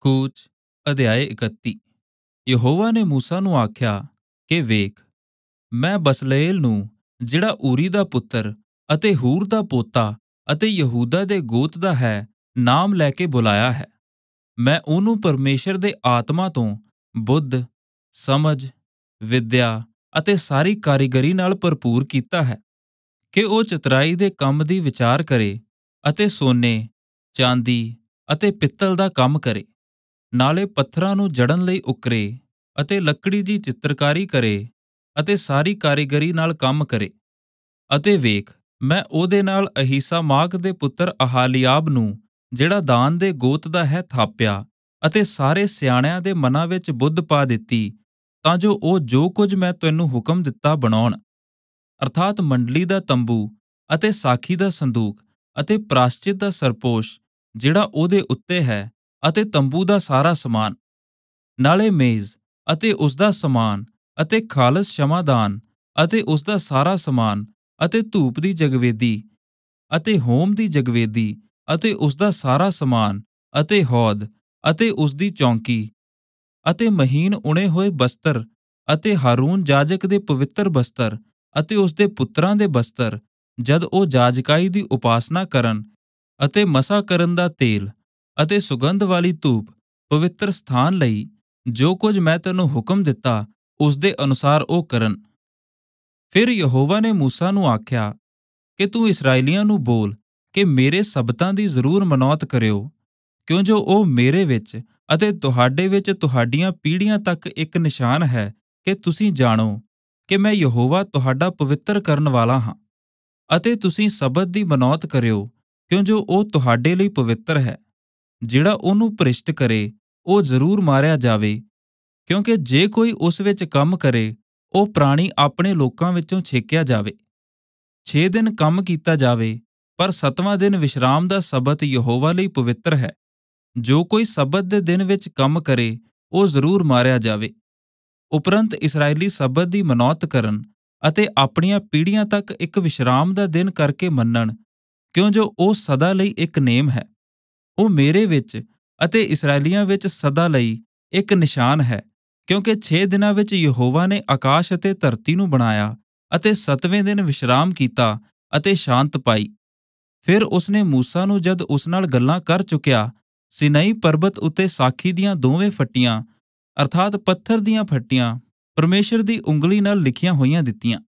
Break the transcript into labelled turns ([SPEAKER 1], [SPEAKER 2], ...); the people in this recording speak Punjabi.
[SPEAKER 1] ਕੂਚ ਅਧਿਆਇ 31। ਯਹੋਵਾ ਨੇ ਮੂਸਾ ਨੂੰ ਆਖਿਆ ਕਿ ਵੇਖ, ਮੈਂ ਬਸਲੇਲ ਨੂੰ, ਜਿਹੜਾ ਊਰੀ ਦਾ ਪੁੱਤਰ ਅਤੇ ਹੂਰ ਦਾ ਪੋਤਾ ਅਤੇ ਯਹੂਦਾ ਦੇ ਗੋਤ ਦਾ ਹੈ, ਨਾਮ ਲੈ ਕੇ ਬੁਲਾਇਆ ਹੈ। ਮੈਂ ਉਹਨੂੰ ਪਰਮੇਸ਼ਰ ਦੇ ਆਤਮਾ ਤੋਂ ਬੁੱਧ, ਸਮਝ, ਵਿਦਿਆ ਅਤੇ ਸਾਰੀ ਕਾਰੀਗਰੀ ਨਾਲ ਭਰਪੂਰ ਕੀਤਾ ਹੈ ਕਿ ਉਹ ਚਤੁਰਾਈ ਦੇ ਕੰਮ ਦੀ ਵਿਚਾਰ ਕਰੇ ਅਤੇ ਸੋਨੇ, ਚਾਂਦੀ ਅਤੇ ਪਿੱਤਲ ਦਾ ਕੰਮ ਕਰੇ, ਨਾਲੇ ਪੱਥਰਾਂ ਨੂੰ ਜੜਨ ਲਈ ਉਕਰੇ ਅਤੇ ਲੱਕੜੀ ਦੀ ਚਿੱਤਰਕਾਰੀ ਕਰੇ ਅਤੇ ਸਾਰੀ ਕਾਰੀਗਰੀ ਨਾਲ ਕੰਮ ਕਰੇ। ਅਤੇ ਵੇਖ, ਮੈਂ ਉਹਦੇ ਨਾਲ ਅਹੀਸਾਮਾਕ ਦੇ ਪੁੱਤਰ ਅਹਾਲੀਆਬ ਨੂੰ, ਜਿਹੜਾ ਦਾਨ ਦੇ ਗੋਤ ਦਾ ਹੈ, ਥਾਪਿਆ ਅਤੇ ਸਾਰੇ ਸਿਆਣਿਆਂ ਦੇ ਮਨਾਂ ਵਿੱਚ ਬੁੱਧ ਪਾ ਦਿੱਤੀ, ਤਾਂ ਜੋ ਉਹ ਜੋ ਕੁਝ ਮੈਂ ਤੈਨੂੰ ਹੁਕਮ ਦਿੱਤਾ ਬਣਾਉਣ, ਅਰਥਾਤ ਮੰਡਲੀ ਦਾ ਤੰਬੂ ਅਤੇ ਸਾਖੀ ਦਾ ਸੰਦੂਕ ਅਤੇ ਪ੍ਰਾਸ਼ਚਿਤ ਦਾ ਸਰਪੋਸ਼ ਜਿਹੜਾ ਉਹਦੇ ਉੱਤੇ ਹੈ, ਅਤੇ ਤੰਬੂ ਦਾ ਸਾਰਾ ਸਮਾਨ, ਨਾਲੇ ਮੇਜ਼ ਅਤੇ ਉਸਦਾ ਸਮਾਨ ਅਤੇ ਖਾਲਸ ਸ਼ਮਾਦਾਨ ਅਤੇ ਉਸਦਾ ਸਾਰਾ ਸਮਾਨ ਅਤੇ ਧੂਪ ਦੀ ਜਗਵੇਦੀ ਅਤੇ ਹੋਮ ਦੀ ਜਗਵੇਦੀ ਅਤੇ ਉਸਦਾ ਸਾਰਾ ਸਮਾਨ ਅਤੇ ਹੌਦ ਅਤੇ ਉਸਦੀ ਚੌਂਕੀ ਅਤੇ ਮਹੀਨ ਉਣੇ ਹੋਏ ਬਸਤਰ ਅਤੇ ਹਾਰੂਨ ਜਾਜਕ ਦੇ ਪਵਿੱਤਰ ਬਸਤਰ ਅਤੇ ਉਸਦੇ ਪੁੱਤਰਾਂ ਦੇ ਬਸਤਰ, ਜਦ ਉਹ ਜਾਜਕਾਈ ਦੀ ਉਪਾਸਨਾ ਕਰਨ, ਅਤੇ ਮਸਾ ਕਰਨ ਦਾ ਤੇਲ ਅਤੇ ਸੁਗੰਧ ਵਾਲੀ ਧੂਪ, ਪਵਿੱਤਰ ਸਥਾਨ ਲਈ ਜੋ ਕੁਝ ਮੈਂ ਤੈਨੂੰ ਹੁਕਮ ਦਿੱਤਾ, ਉਸਦੇ ਅਨੁਸਾਰ ਉਹ ਕਰਨ। ਫਿਰ ਯਹੋਵਾ ਨੇ ਮੂਸਾ ਨੂੰ ਆਖਿਆ ਕਿ ਤੂੰ ਇਸਰਾਏਲੀਆਂ ਨੂੰ ਬੋਲ ਕਿ ਮੇਰੇ ਸਬਤਾਂ ਦੀ ਜ਼ਰੂਰ ਮਨੌਤ ਕਰਿਓ, ਕਿਉਂ ਜੋ ਉਹ ਮੇਰੇ ਵਿੱਚ ਅਤੇ ਤੁਹਾਡੇ ਵਿੱਚ ਤੁਹਾਡੀਆਂ ਪੀੜ੍ਹੀਆਂ ਤੱਕ ਇੱਕ ਨਿਸ਼ਾਨ ਹੈ, ਕਿ ਤੁਸੀਂ ਜਾਣੋ ਕਿ ਮੈਂ ਯਹੋਵਾ ਤੁਹਾਡਾ ਪਵਿੱਤਰ ਕਰਨ ਵਾਲਾ ਹਾਂ। ਅਤੇ ਤੁਸੀਂ ਸਬਤ ਦੀ ਮਨੌਤ ਕਰਿਓ, ਕਿਉਂ ਜੋ ਉਹ ਤੁਹਾਡੇ ਲਈ ਪਵਿੱਤਰ ਹੈ। ਜਿਹੜਾ ਉਹਨੂੰ ਭ੍ਰਿਸ਼ਟ ਕਰੇ, ਉਹ ਜ਼ਰੂਰ ਮਾਰਿਆ ਜਾਵੇ, ਕਿਉਂਕਿ ਜੇ ਕੋਈ ਉਸ ਵਿੱਚ ਕੰਮ ਕਰੇ, ਉਹ ਪ੍ਰਾਣੀ ਆਪਣੇ ਲੋਕਾਂ ਵਿੱਚੋਂ ਛੇਕਿਆ ਜਾਵੇ। 6 ਦਿਨ ਕੰਮ ਕੀਤਾ ਜਾਵੇ, ਪਰ 7ਵਾਂ ਦਿਨ ਵਿਸ਼ਰਾਮ ਦਾ ਸਬਤ ਯਹੋਵਾ ਲਈ ਪਵਿੱਤਰ ਹੈ। ਜੋ ਕੋਈ ਸਬਤ ਦੇ ਦਿਨ ਵਿੱਚ ਕੰਮ ਕਰੇ, ਉਹ ਜ਼ਰੂਰ ਮਾਰਿਆ ਜਾਵੇ। ਉਪਰੰਤ ਇਸਰਾਏਲੀ ਸਬਤ ਦੀ ਮਨੌਤ ਕਰਨ ਅਤੇ ਆਪਣੀਆਂ ਪੀੜ੍ਹੀਆਂ ਤੱਕ ਇੱਕ ਵਿਸ਼ਰਾਮ ਦਾ ਦਿਨ ਕਰਕੇ ਮੰਨਣ, ਕਿਉਂ ਜੋ ਉਹ ਸਦਾ ਲਈ ਇੱਕ ਨੇਮ ਹੈ। ਉਹ ਮੇਰੇ ਵਿੱਚ ਅਤੇ ਇਸਰਾਏਲੀਆਂ ਵਿੱਚ ਸਦਾ ਲਈ ਇੱਕ ਨਿਸ਼ਾਨ ਹੈ, ਕਿਉਂਕਿ 6 ਦਿਨਾਂ ਵਿੱਚ ਯਹੋਵਾ ਨੇ ਆਕਾਸ਼ ਅਤੇ ਧਰਤੀ ਨੂੰ ਬਣਾਇਆ ਅਤੇ 7ਵੇਂ ਦਿਨ ਵਿਸ਼ਰਾਮ ਕੀਤਾ ਅਤੇ ਸ਼ਾਂਤ ਪਾਈ। ਫਿਰ ਉਸਨੇ ਮੂਸਾ ਨੂੰ ਜਦ ਉਸ ਨਾਲ ਗੱਲਾਂ ਕਰ ਚੁੱਕਿਆ, ਸੀਨਾਈ ਪਰਬਤ ਉੱਤੇ ਸਾਖੀ ਦੀਆਂ 2 ਫੱਟੀਆਂ, ਅਰਥਾਤ ਪੱਥਰ ਦੀਆਂ ਫੱਟੀਆਂ, ਪਰਮੇਸ਼ਰ ਦੀ ਉਂਗਲੀ ਨਾਲ ਲਿਖੀਆਂ ਹੋਈਆਂ ਦਿੱਤੀਆਂ।